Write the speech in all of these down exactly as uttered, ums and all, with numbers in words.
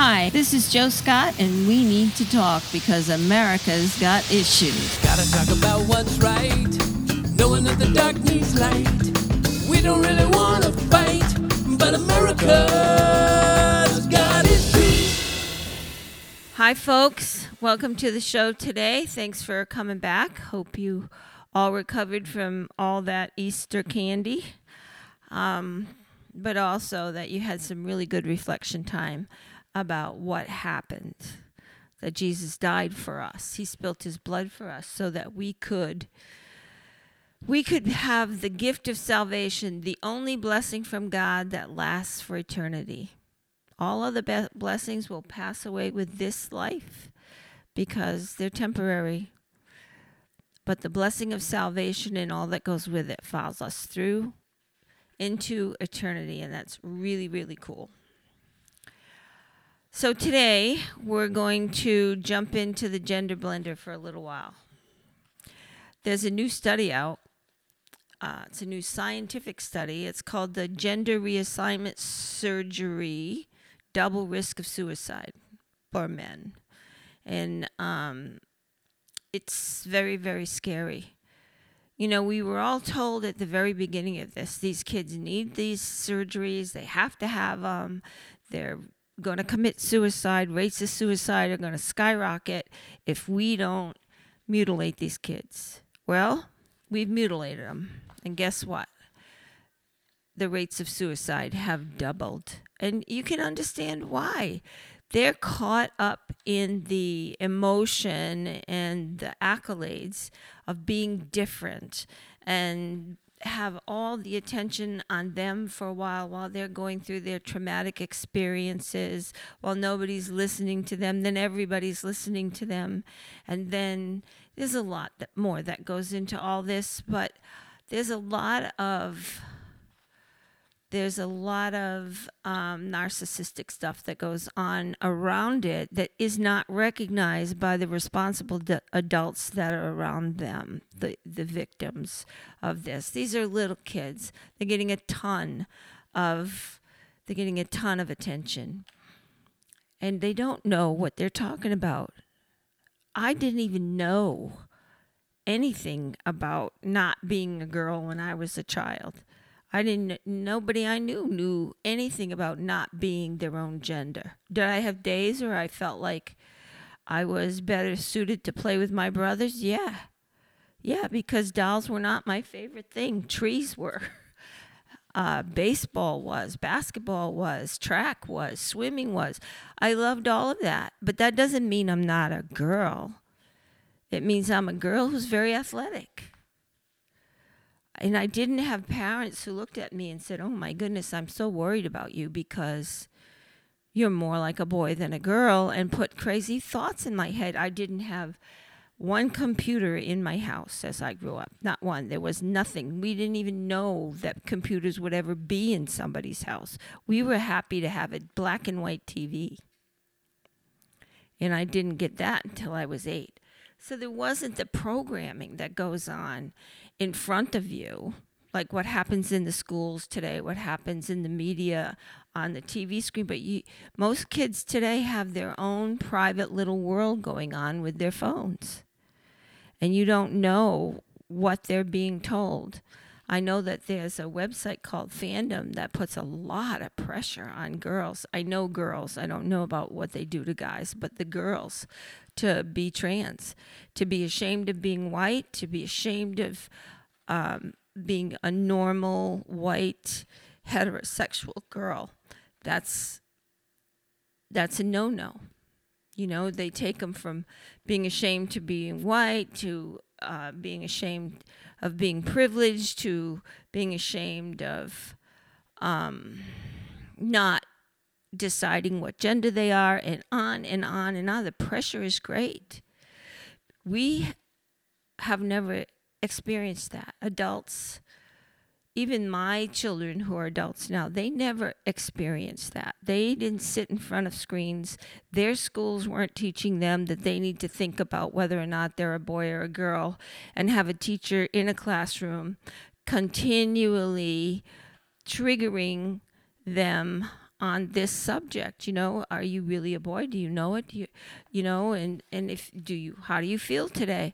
Hi, this is Joe Scott, and we need to talk because America's got issues. Gotta talk about what's right, knowing that the dark needs light. We don't really want to fight, but America's got issues. Hi, folks. Welcome to the show today. Thanks for coming back. Hope you all recovered from all that Easter candy, um, but also that you had some really good reflection time about what happened, that Jesus died for us. He spilt his blood for us so that we could we could have the gift of salvation, the only blessing from God that lasts for eternity. All other be- blessings will pass away with this life because they're temporary. But the blessing of salvation and all that goes with it follows us through into eternity, and that's really, really cool. So today, we're going to jump into the gender blender for a little while. There's a new study out. Uh, it's a new scientific study. It's called the Gender Reassignment Surgery Double Risk of Suicide for Men. And um, it's very, very scary. You know, we were all told at the very beginning of this, these kids need these surgeries. They have to have them. They're going to commit suicide. Rates of suicide are going to skyrocket if we don't mutilate these kids. Well, we've mutilated them. And guess what? The rates of suicide have doubled. And you can understand why. They're caught up in the emotion and the accolades of being different and have all the attention on them for a while while they're going through their traumatic experiences, while nobody's listening to them, then everybody's listening to them. And then there's a lot that more that goes into all this, but there's a lot of there's a lot of um, narcissistic stuff that goes on around it that is not recognized by the responsible d- adults that are around them, the, the victims of this. These are little kids. They're getting a ton of, they're getting a ton of attention. And they don't know what they're talking about. I didn't even know anything about not being a girl when I was a child. I didn't, nobody I knew knew anything about not being their own gender. Did I have days where I felt like I was better suited to play with my brothers? Yeah. Yeah, because dolls were not my favorite thing. Trees were. Uh, baseball was. Basketball was. Track was. Swimming was. I loved all of that. But that doesn't mean I'm not a girl. It means I'm a girl who's very athletic. And I didn't have parents who looked at me and said, oh, my goodness, I'm so worried about you because you're more like a boy than a girl, and put crazy thoughts in my head. I didn't have one computer in my house as I grew up. Not one. There was nothing. We didn't even know that computers would ever be in somebody's house. We were happy to have a black and white T V. And I didn't get that until I was eight. So there wasn't the programming that goes on in front of you, like what happens in the schools today, what happens in the media on the T V screen. But you, most kids today have their own private little world going on with their phones. And you don't know what they're being told. I know that there's a website called Fandom that puts a lot of pressure on girls. I know girls. I don't know about what they do to guys, but the girls to be trans, to be ashamed of being white, to be ashamed of um, being a normal white heterosexual girl. That's that's a no-no. You know, they take them from being ashamed to being white to uh, being ashamed of being privileged to being ashamed of um, not deciding what gender they are, and on and on and on. The pressure is great. We have never experienced that. Adults, even my children who are adults now, they never experienced that. They didn't sit in front of screens. Their schools weren't teaching them that they need to think about whether or not they're a boy or a girl, and have a teacher in a classroom continually triggering them on this subject. You know, are you really a boy? Do you know it? Do you, you know, and, and if, do you, how do you feel today?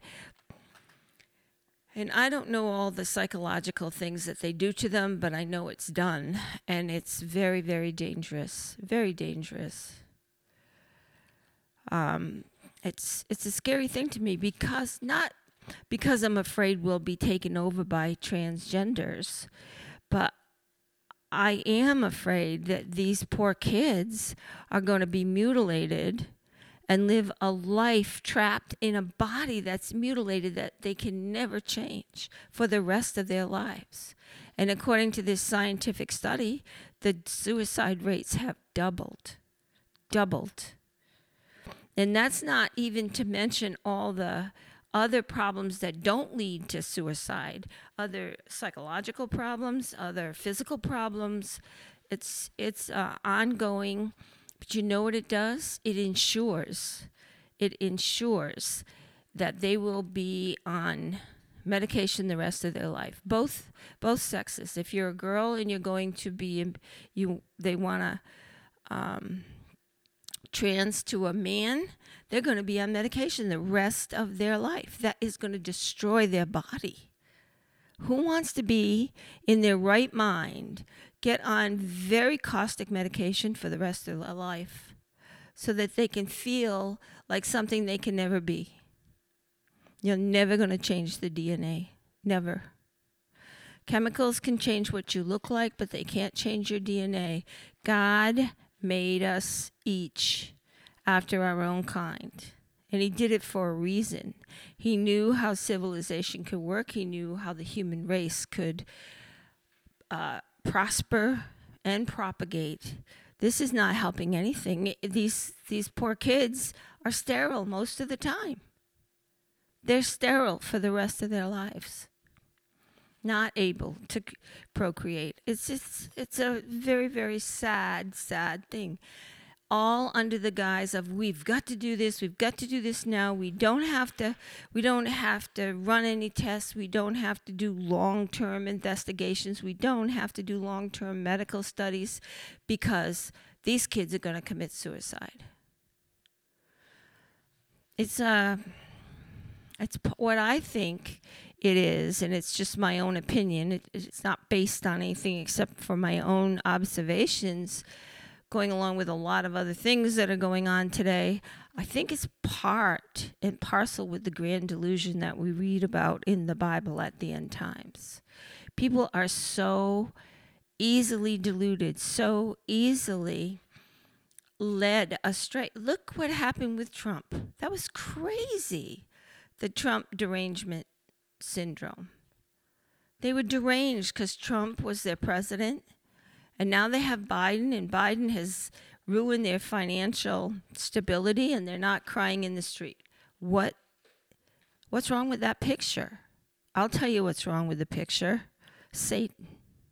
And I don't know all the psychological things that they do to them, but I know it's done. And it's very, very dangerous. Very dangerous. Um, it's it's a scary thing to me because not because I'm afraid we'll be taken over by transgenders, but I am afraid that these poor kids are going to be mutilated and live a life trapped in a body that's mutilated that they can never change for the rest of their lives. And according to this scientific study, the suicide rates have doubled. Doubled. And that's not even to mention all the other problems that don't lead to suicide, other psychological problems, other physical problems. It's, it's uh, ongoing. But you know what it does? It ensures, it ensures that they will be on medication the rest of their life. Both both sexes. If you're a girl and you're going to be, you they want to um, trans to a man, they're going to be on medication the rest of their life. That is going to destroy their body. Who wants to be in their right mind, get on very caustic medication for the rest of their life so that they can feel like something they can never be? You're never going to change the D N A. Never. Chemicals can change what you look like, but they can't change your D N A. God made us each after our own kind. And he did it for a reason. He knew how civilization could work. He knew how the human race could uh, prosper and propagate. This is not helping anything. These, these poor kids are sterile most of the time. They're sterile for the rest of their lives. Not able to c- procreate. It's just, it's a very, very sad, sad thing. All under the guise of we've got to do this, we've got to do this now. We don't have to we don't have to run any tests. We don't have to do long-term investigations. We don't have to do long-term medical studies because these kids are going to commit suicide. It's uh it's p- what I think it is, and it's just my own opinion. It, it's not based on anything except for my own observations, going along with a lot of other things that are going on today. I think it's part and parcel with the grand delusion that we read about in the Bible at the end times. People are so easily deluded, so easily led astray. Look what happened with Trump. That was crazy. The Trump derangement syndrome. They were deranged because Trump was their president. And now they have Biden, and Biden has ruined their financial stability, and they're not crying in the street. What, what's wrong with that picture? I'll tell you what's wrong with the picture. Satan.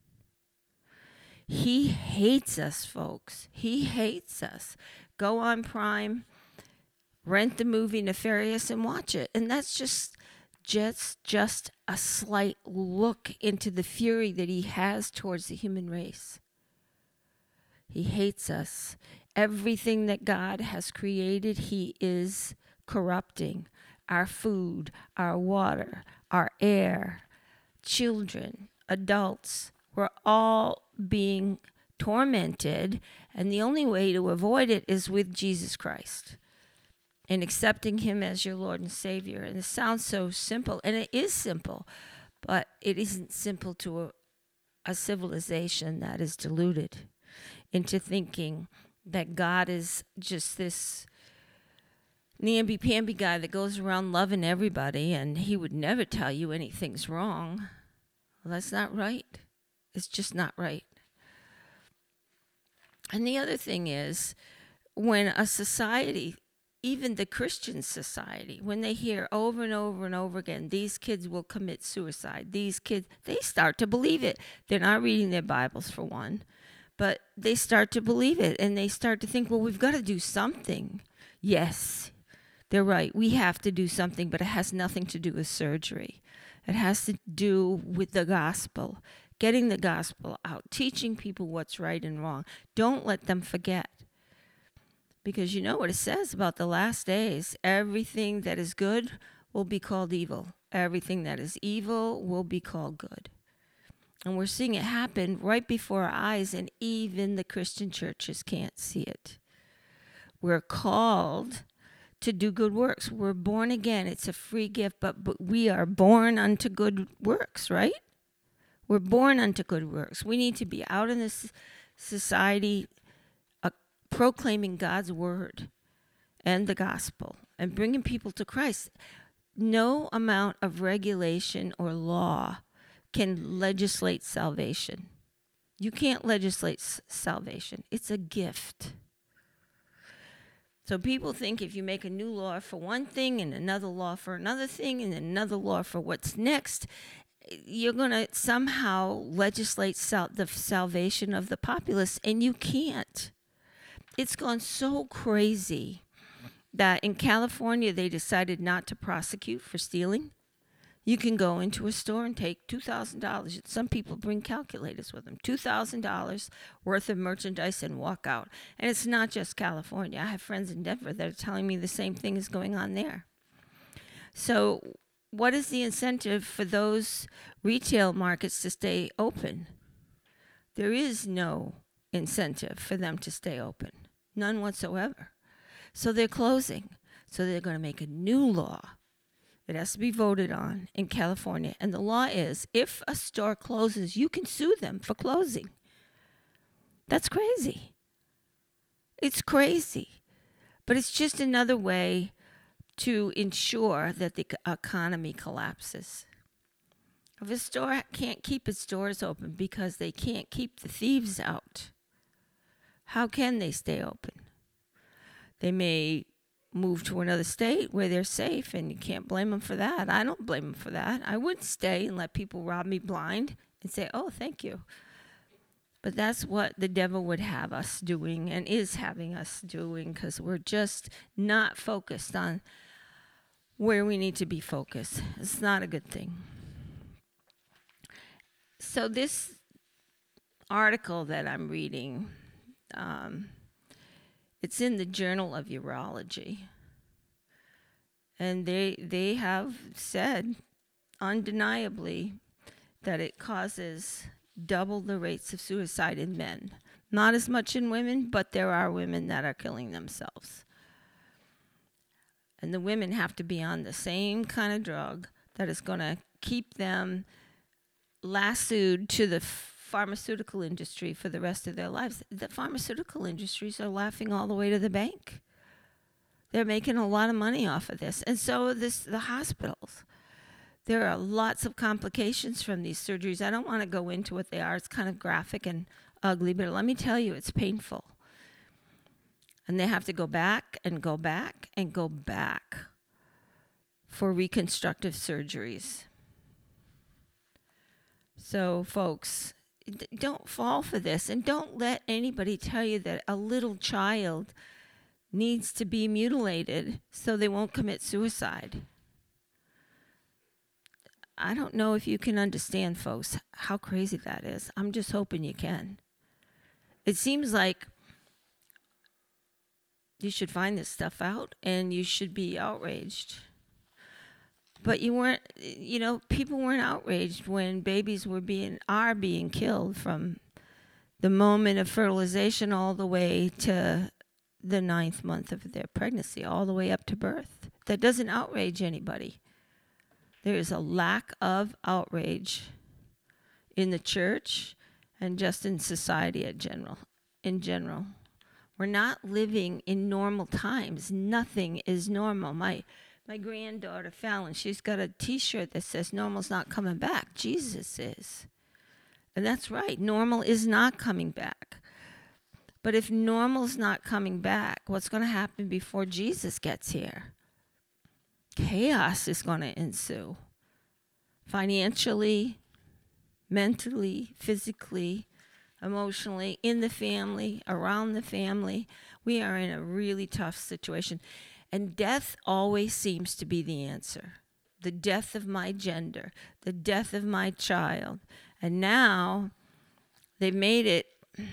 He hates us, folks. He hates us. Go on Prime, rent the movie Nefarious, and watch it. And that's just, just, just a slight look into the fury that he has towards the human race. He hates us. Everything that God has created, he is corrupting. Our food, our water, our air, children, adults, we're all being tormented, and the only way to avoid it is with Jesus Christ and accepting him as your Lord and Savior. And it sounds so simple, and it is simple, but it isn't simple to a, a civilization that is deluded into thinking that God is just this namby-pamby guy that goes around loving everybody and he would never tell you anything's wrong. Well, that's not right. It's just not right. And the other thing is, when a society, even the Christian society, when they hear over and over and over again, these kids will commit suicide, these kids, they start to believe it. They're not reading their Bibles, for one. But they start to believe it, and they start to think, well, we've got to do something. Yes, they're right. We have to do something, but it has nothing to do with surgery. It has to do with the gospel. getting the gospel out, teaching people what's right and wrong. Don't let them forget. Because you know what it says about the last days. Everything that is good will be called evil. Everything that is evil will be called good. And we're seeing it happen right before our eyes, and even the Christian churches can't see it. We're called to do good works. We're born again. It's a free gift, but, but we are born unto good works, right? We're born unto good works. We need to be out in this society uh, proclaiming God's word and the gospel and bringing people to Christ. No amount of regulation or law can legislate salvation. You can't legislate s- salvation. It's a gift. So people think if you make a new law for one thing and another law for another thing and another law for what's next, you're going to somehow legislate sal- the salvation of the populace, and you can't. It's gone so crazy that in California they decided not to prosecute for stealing. You can go into a store and take two thousand dollars. Some people bring calculators with them. two thousand dollars worth of merchandise and walk out. And it's not just California. I have friends in Denver that are telling me the same thing is going on there. So what is the incentive for those retail markets to stay open? There is no incentive for them to stay open. None whatsoever. So they're closing. So they're going to make a new law. It has to be voted on in California. And the law is, if a store closes, you can sue them for closing. That's crazy. It's crazy. But it's just another way to ensure that the economy collapses. If a store can't keep its doors open because they can't keep the thieves out, how can they stay open? They may move to another state where they're safe, and you can't blame them for that. I don't blame them for that. I wouldn't stay and let people rob me blind and say, oh, thank you. But that's what the devil would have us doing and is having us doing, because we're just not focused on where we need to be focused. It's not a good thing. So this article that I'm reading, um, it's in the Journal of Urology. And they they have said undeniably that it causes double the rates of suicide in men. Not as much in women, but there are women that are killing themselves. And the women have to be on the same kind of drug that is going to keep them lassoed to the pharmaceutical industry for the rest of their lives. The pharmaceutical industries are laughing all the way to the bank. They're making a lot of money off of this. And so this the hospitals. There are lots of complications from these surgeries. I don't want to go into what they are. It's kind of graphic and ugly, but let me tell you, it's painful. And they have to go back and go back and go back for reconstructive surgeries. So, folks, don't fall for this, and don't let anybody tell you that a little child needs to be mutilated so they won't commit suicide. I don't know if you can understand, folks, how crazy that is. I'm just hoping you can. It seems like you should find this stuff out and you should be outraged. But you weren't, you know, people weren't outraged when babies were being, are being killed from the moment of fertilization all the way to the ninth month of their pregnancy, all the way up to birth. That doesn't outrage anybody. There is a lack of outrage in the church and just in society in general. In general, we're not living in normal times. Nothing is normal. My my granddaughter Fallon, she's got a T-shirt that says "Normal's not coming back." Jesus is, and that's right. Normal is not coming back. But if normal's not coming back, what's going to happen before Jesus gets here? Chaos is going to ensue. Financially, mentally, physically, emotionally, in the family, around the family. We are in a really tough situation. And death always seems to be the answer. The death of my gender, the death of my child. And now they've made it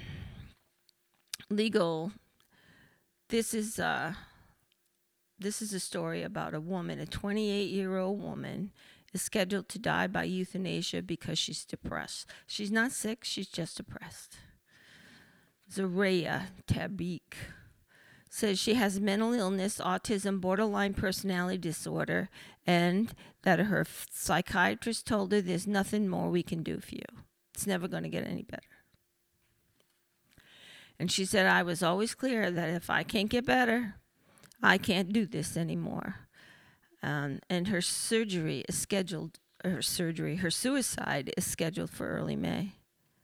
legal. This is uh, this is a story about a woman, a twenty-eight-year-old woman, is scheduled to die by euthanasia because she's depressed. She's not sick, she's just depressed. Zaraya Tabik says she has mental illness, autism, borderline personality disorder, and that her psychiatrist told her there's nothing more we can do for you. It's never going to get any better. And she said, I was always clear that if I can't get better, I can't do this anymore. Um, and her surgery is scheduled, her surgery, her suicide is scheduled for early May.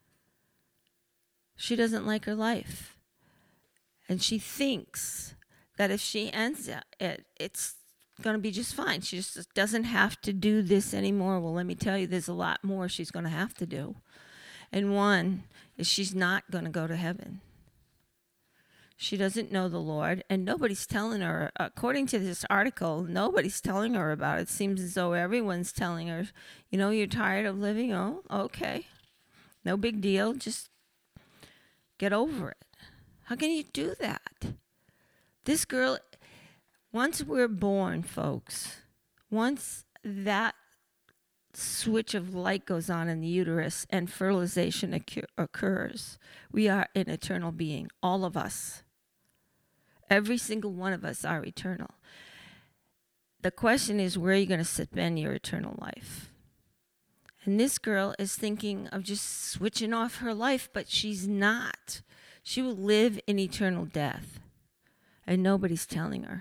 She doesn't like her life. And she thinks that if she ends it, it's going to be just fine. She just doesn't have to do this anymore. Well, let me tell you, there's a lot more she's going to have to do. And one is she's not going to go to heaven. She doesn't know the Lord, and nobody's telling her. According to this article, nobody's telling her about it. It seems as though everyone's telling her, you know, you're tired of living. Oh, okay. No big deal. Just get over it. How can you do that? This girl, once we're born, folks, once that switch of light goes on in the uterus and fertilization occur- occurs, we are an eternal being, all of us. Every single one of us are eternal. The question is, where are you going to spend your eternal life? And this girl is thinking of just switching off her life, but she's not. She will live in eternal death, and nobody's telling her.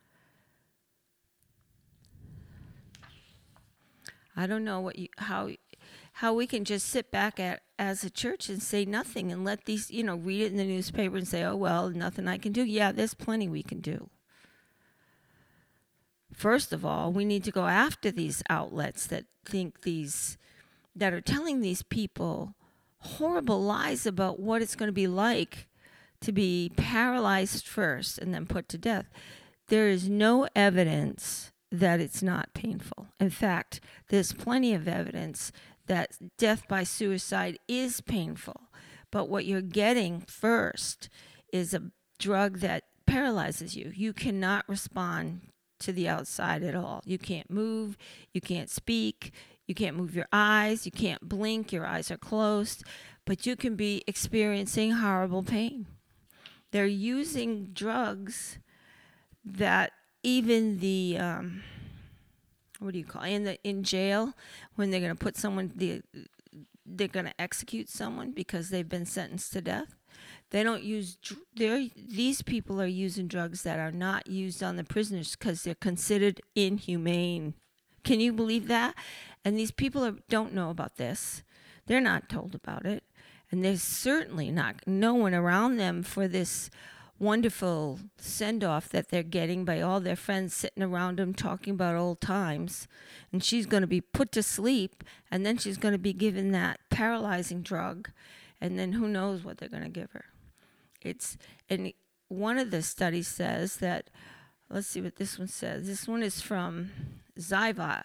I don't know what you, how how we can just sit back at, as a church and say nothing and let these, you know, read it in the newspaper and say, oh, well, nothing I can do. Yeah, there's plenty we can do. First of all, we need to go after these outlets that think these, that are telling these people horrible lies about what it's going to be like to be paralyzed first and then put to death. There is no evidence that it's not painful. In fact, there's plenty of evidence that death by suicide is painful. But what you're getting first is a drug that paralyzes you. You cannot respond to the outside at all. You can't move, you can't speak, you can't move your eyes, you can't blink, your eyes are closed, but you can be experiencing horrible pain. They're using drugs that even the, um, what do you call it, in the in jail, when they're going to put someone, the, they're going to execute someone because they've been sentenced to death. They don't use, they're, these people are using drugs that are not used on the prisoners because they're considered inhumane. Can you believe that? And these people are, don't know about this. They're not told about it. And there's certainly not, no one around them for this wonderful send-off that they're getting by all their friends sitting around them talking about old times. And she's going to be put to sleep, and then she's going to be given that paralyzing drug, and then who knows what they're going to give her. It's, and one of the studies says that, let's see what this one says. This one is from Ziva.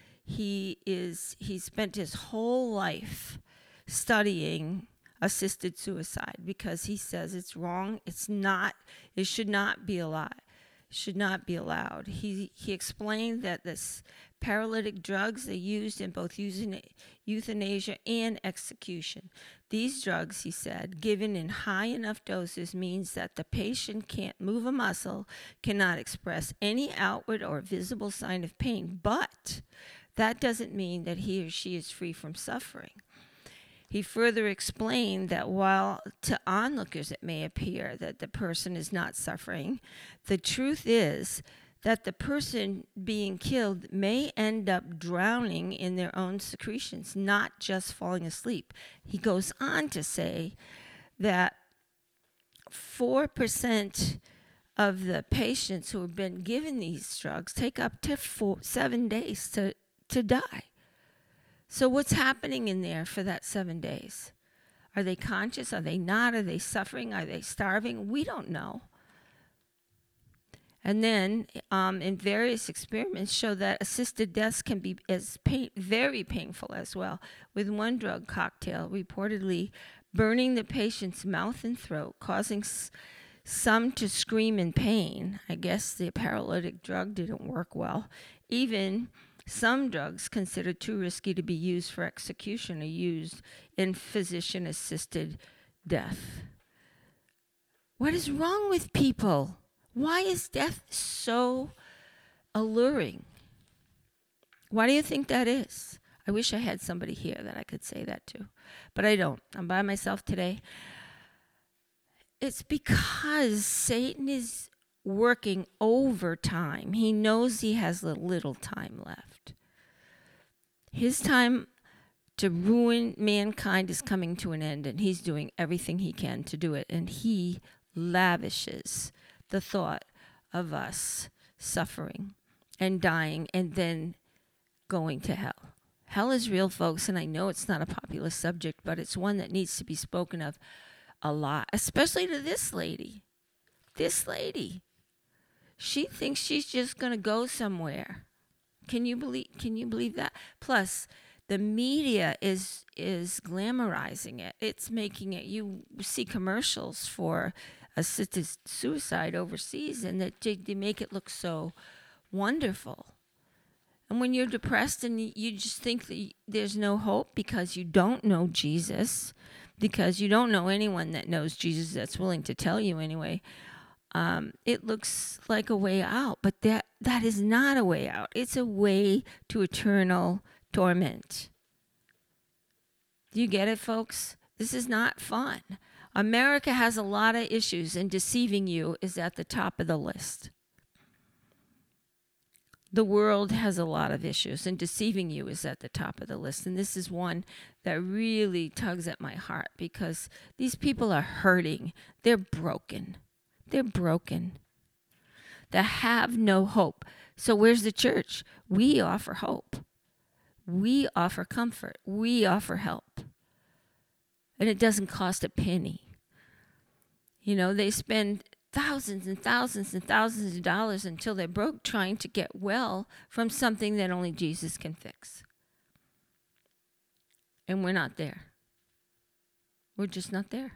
He is, he spent his whole life studying assisted suicide because he says it's wrong. It's not, it should not be allowed. Should not be allowed. He he explained that this paralytic drugs are used in both euthanasia and execution. These drugs, he said, given in high enough doses means that the patient can't move a muscle, cannot express any outward or visible sign of pain, but that doesn't mean that he or she is free from suffering. He further explained that while to onlookers it may appear that the person is not suffering, the truth is that the person being killed may end up drowning in their own secretions, not just falling asleep. He goes on to say that four percent of the patients who have been given these drugs take up to four, seven days to, to die. So what's happening in there for that seven days? Are they conscious? Are they not? Are they suffering? Are they starving? We don't know. And then, um, in various experiments, show that assisted deaths can be as pain, very painful as well, with one drug cocktail reportedly burning the patient's mouth and throat, causing s- some to scream in pain. I guess the paralytic drug didn't work well. Even some drugs considered too risky to be used for execution are used in physician-assisted death. What is wrong with people? Why is death so alluring? Why do you think that is? I wish I had somebody here that I could say that to, but I don't. I'm by myself today. It's because Satan is working overtime. He knows he has a little time left. His time to ruin mankind is coming to an end, and he's doing everything he can to do it. And he lavishes the thought of us suffering and dying and then going to hell. Hell is real, folks, and I know it's not a popular subject, but it's one that needs to be spoken of a lot, especially to this lady. This lady. She thinks she's just going to go somewhere. Can you believe can you believe that? Plus, the media is is glamorizing it. It's making it, you see commercials for assisted suicide overseas, and that they, they make it look so wonderful. And when you're depressed and you just think that there's no hope because you don't know Jesus, because you don't know anyone that knows Jesus that's willing to tell you anyway, um, it looks like a way out. But that that is not a way out. It's a way to eternal torment. Do you get it, folks? This is not fun. America has a lot of issues, and deceiving you is at the top of the list. The world has a lot of issues, and deceiving you is at the top of the list. And this is one that really tugs at my heart because these people are hurting. They're broken. They're broken. They have no hope. So where's the church? We offer hope. We offer comfort. We offer help. And it doesn't cost a penny. You know, they spend thousands and thousands and thousands of dollars until they're broke trying to get well from something that only Jesus can fix. And we're not there. We're just not there.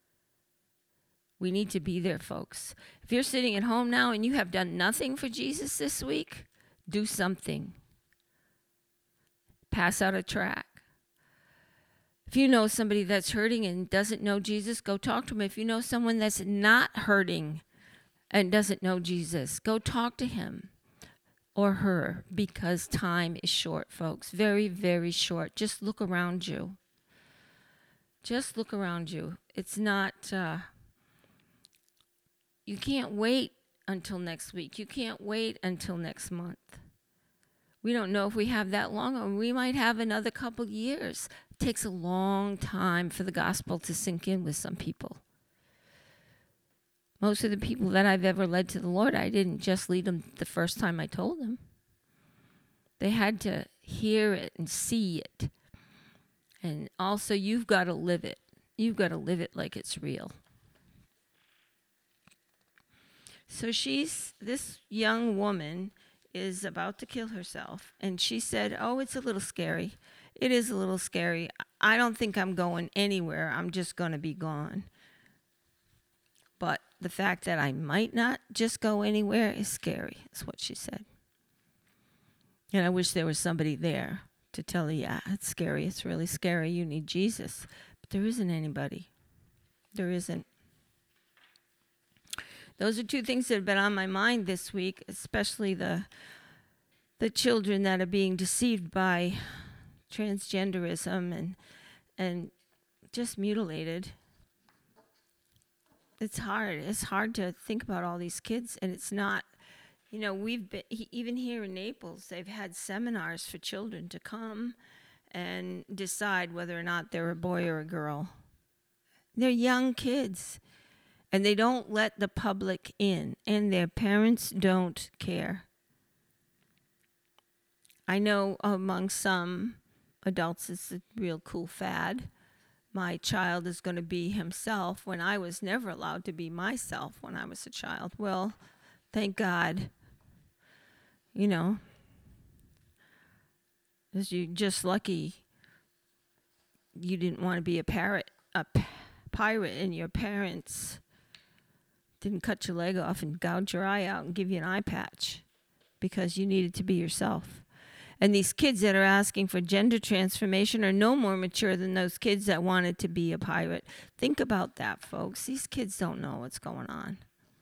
We need to be there, folks. If you're sitting at home now and you have done nothing for Jesus this week, do something. Pass out a tract. If you know somebody that's hurting and doesn't know Jesus, go talk to him. If you know someone that's not hurting and doesn't know Jesus, go talk to him or her, because time is short, folks. Very, very short. Just look around you. Just look around you. It's not, uh, you can't wait until next week. You can't wait until next month. We don't know if we have that long, or we might have another couple years. It takes a long time for the gospel to sink in with some people. Most of the people that I've ever led to the Lord, I didn't just lead them the first time I told them. They had to hear it and see it. And also, you've got to live it. You've got to live it like it's real. So she's, this young woman is about to kill herself. And she said, oh, it's a little scary. It is a little scary. I don't think I'm going anywhere. I'm just going to be gone. But the fact that I might not just go anywhere is scary, is what she said. And I wish there was somebody there to tell her, yeah, it's scary. It's really scary. You need Jesus. But there isn't anybody. There isn't. Those are two things that have been on my mind this week, especially the the children that are being deceived by transgenderism and and just mutilated. It's hard. It's hard to think about all these kids, and it's not, you know, we've been, even here in Naples, they've had seminars for children to come and decide whether or not they're a boy or a girl. They're young kids. And they don't let the public in, and their parents don't care. I know among some adults it's a real cool fad. My child is going to be himself when I was never allowed to be myself when I was a child. Well, Thank God. You know, because you're just lucky you didn't want to be a parrot, a p- pirate, and your parents didn't cut your leg off and gouge your eye out and give you an eye patch because you needed to be yourself. And these kids that are asking for gender transformation are no more mature than those kids that wanted to be a pirate. Think about that, folks. These kids don't know what's going on.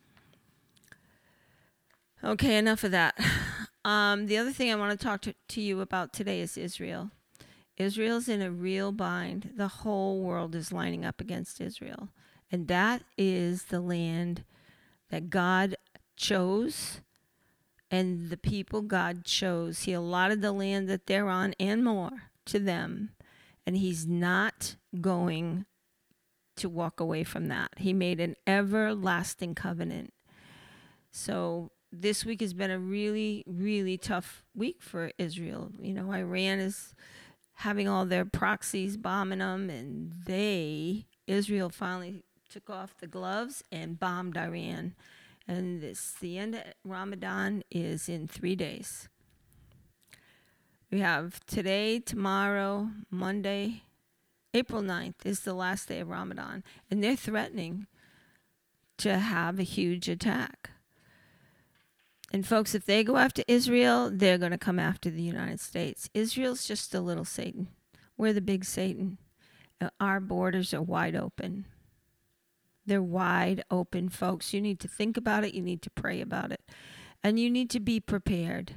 Okay, enough of that. Um, the other thing I want to talk to, to you about today is Israel. Israel's in a real bind. The whole world is lining up against Israel. And that is the land that God chose and the people God chose. He allotted the land that they're on and more to them. And he's not going to walk away from that. He made an everlasting covenant. So this week has been a really, really tough week for Israel. You know, Iran is having all their proxies bombing them, and they, Israel finally took off the gloves and bombed Iran. And this, the end of Ramadan is in three days. We have today, tomorrow, Monday, April ninth is the last day of Ramadan. And they're threatening to have a huge attack. And folks, if they go after Israel, they're going to come after the United States. Israel's just a little Satan. We're the big Satan. Our borders are wide open. They're wide open, folks. You need to think about it. You need to pray about it. And you need to be prepared.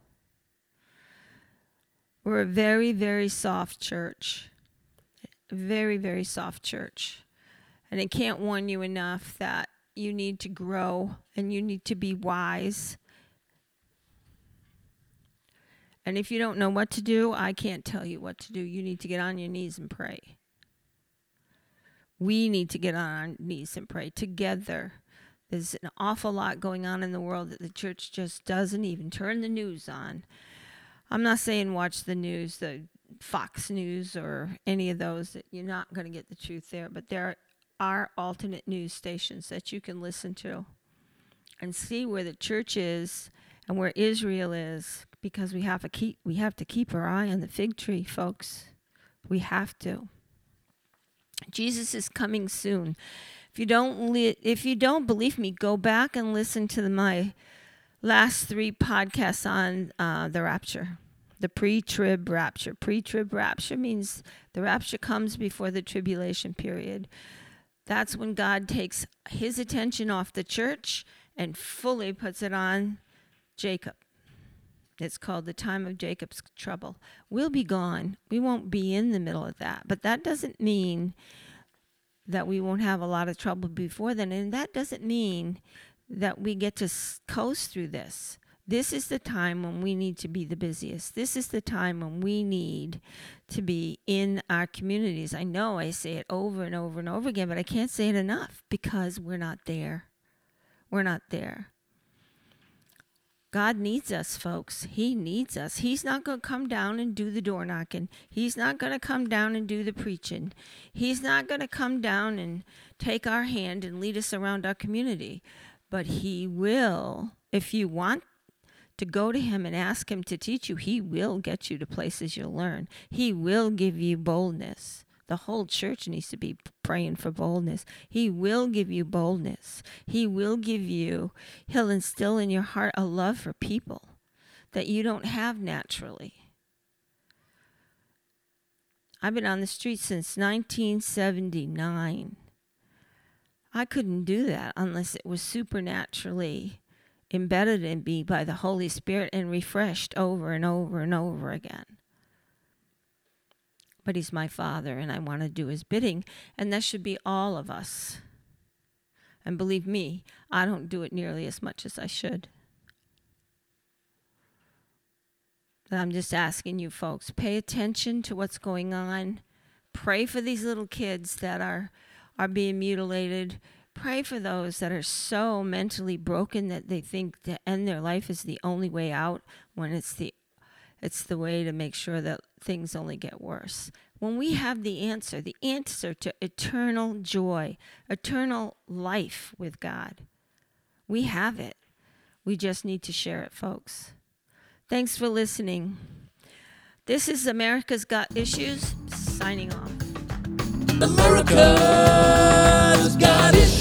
We're a very, very soft church. Very, very soft church. And I can't warn you enough that you need to grow and you need to be wise. And if you don't know what to do, I can't tell you what to do. You need to get on your knees and pray. We need to get on our knees and pray together. There's an awful lot going on in the world that the church just doesn't even turn the news on. I'm not saying watch the news, the Fox News or any of those. That you're not going to get the truth there. But there are alternate news stations that you can listen to and see where the church is and where Israel is, because we have to keep we have to keep our eye on the fig tree, folks. We have to. Jesus is coming soon. If you don't li- if you don't believe me, go back and listen to the, my last three podcasts on uh, the rapture, the pre-trib rapture. Pre-trib rapture means the rapture comes before the tribulation period. That's when God takes his attention off the church and fully puts it on Jacob. It's called the time of Jacob's trouble. We'll be gone. We won't be in the middle of that. But that doesn't mean that we won't have a lot of trouble before then. And that doesn't mean that we get to coast through this. This is the time when we need to be the busiest. This is the time when we need to be in our communities. I know I say it over and over and over again, but I can't say it enough because we're not there. We're not there. God needs us, folks. He needs us. He's not going to come down and do the door knocking. He's not going to come down and do the preaching. He's not going to come down and take our hand and lead us around our community. But he will, if you want to go to him and ask him to teach you, he will get you to places you'll learn. He will give you boldness. The whole church needs to be praying for boldness. He will give you boldness. He will give you, he'll instill in your heart a love for people that you don't have naturally. I've been on the street since nineteen seventy-nine. I couldn't do that unless it was supernaturally embedded in me by the Holy Spirit and refreshed over and over and over again. But he's my Father, and I want to do his bidding, and that should be all of us. And believe me, I don't do it nearly as much as I should. But I'm just asking you folks, pay attention to what's going on. Pray for these little kids that are, are being mutilated. Pray for those that are so mentally broken that they think to end their life is the only way out, when it's the It's the way to make sure that things only get worse. When we have the answer, the answer to eternal joy, eternal life with God, we have it. We just need to share it, folks. Thanks for listening. This is America's Got Issues, signing off. America's Got Issues.